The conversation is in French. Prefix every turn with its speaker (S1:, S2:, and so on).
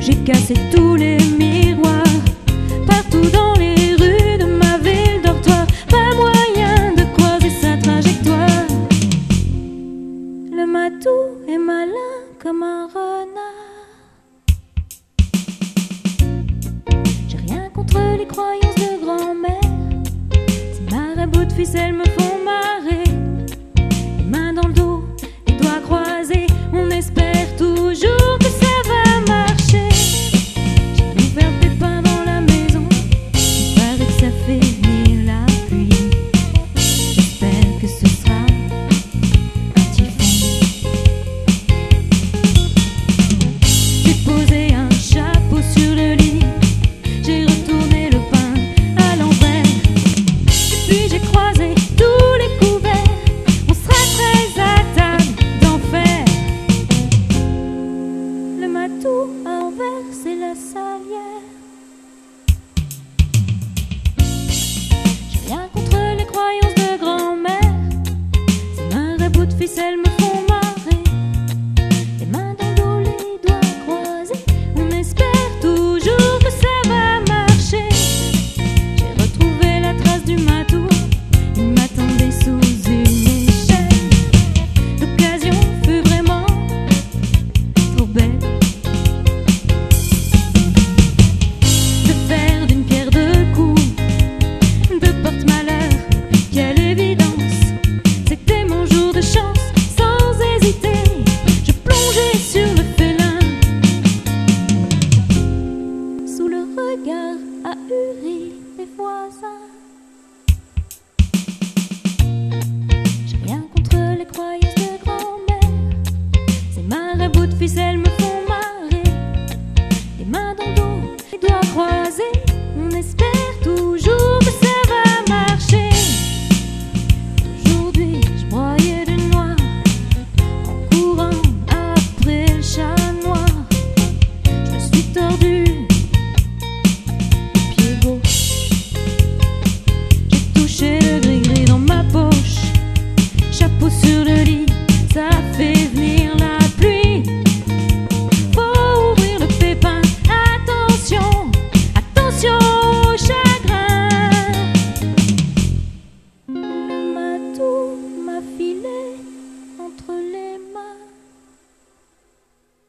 S1: J'ai cassé tous les miroirs, partout dans les rues de ma ville dortoir. Pas moyen de croiser sa trajectoire. Le matou est malin comme un renard. J'ai rien contre les croyances de grand-mère. Ces marabouts de ficelle me font marrer. Les mains dans le dos, les doigts croisés, on espère toujours que ça va marcher. J'ai ouvert des pains dans la maison, il paraît que ça fait venir la pluie. J'espère que ce sera un typhon. J'ai posé un chapeau sur le lit, j'ai retourné le pain à l'envers. Et puis j'ai croisé tous les couverts, on sera très à table d'enfer. Le matou a renversé la salière.